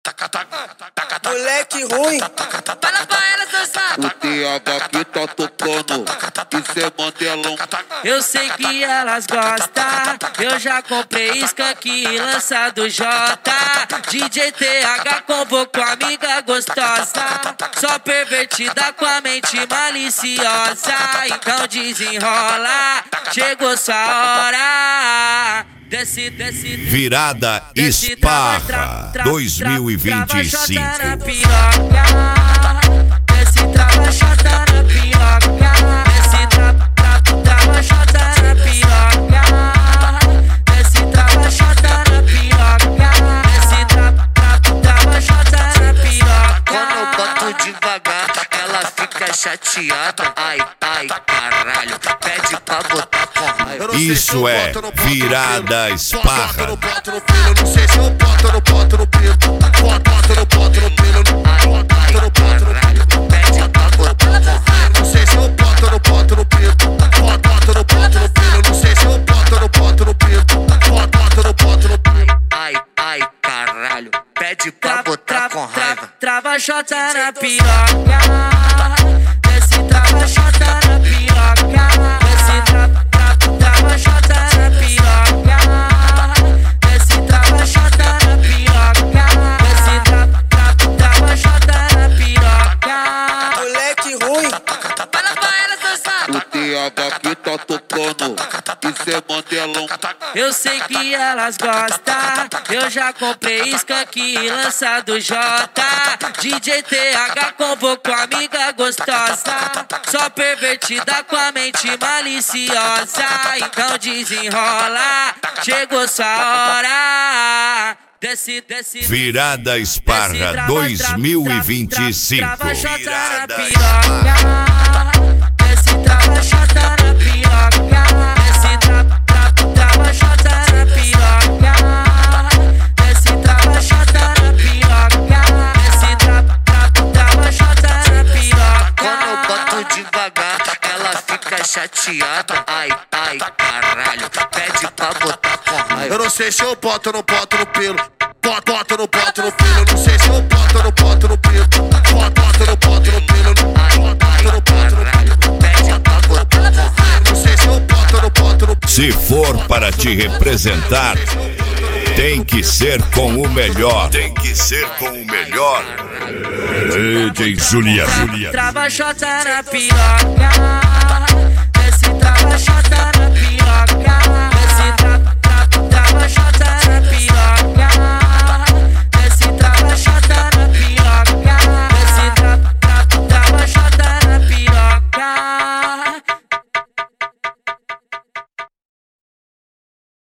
Moleque ruim. Fala pra ela dançar. O TH que tá tocando, isso é Mandelão. Eu sei que elas gostam. Eu já comprei skunk lançado J. DJ TH convocou amiga gostosa, só pervertida com a mente maliciosa. Então desenrola, chegou sua hora. Desce, desce, Virada desce, Esparra 2025. Desce, trava, chata na piroca. Desce, trava, chata na piroca. Desce, trava, chata na piroca. Desce, trava, chata na piroca. Quando eu boto devagar, ela fica chateada. Ai, ai, caralho, pede pra botar com raiva. Isso é Virada Esparra. Não sei se eu boto no pelo. Boto no pelo. Ai, caralho, pede pra botar com raiva. Não sei se eu boto no pelo. Boto no pelo. Não sei se eu boto no pelo. Boto no pelo. Ai, caralho, pede pra botar com raiva. Trava, chota na piroca. Desce, trava, chota na piroca. Desce, trava, chota na piroca. Desce, trava, chota na piroca. Desce, trava, chota na piroca. Moleque ruim. Fala pra ela dançar. O TH que tá tocando, isso é Mandelão. Eu sei que elas gostam. Eu já comprei skunk lançado J. DJ TH convocou amiga gostosa, só pervertida com a mente maliciosa. Então desenrola, chegou sua hora. Desce, desce, Virada Esparra 2025. Trava, chota na Virada piroca. Desce, trava, chota na piroca. Desce, trava, chota na piroca. Desce, trava, chota na piroca. Desce, trava, chota na piroca. Quando eu boto devagar, ela fica chateada. Ai, ai, caralho, pede pra botar com raiva. Eu não sei se eu boto no pelo. Boto no pelo. Não sei se eu boto no pelo. Boto no pelo. Ai, caralho, pede pra botar com raiva. Não sei se eu boto no Se for para te representar, tem que ser com o melhor. Tem que ser com o melhor. DJ Julia. Trava, chota na piroca. Desce, trava, chota na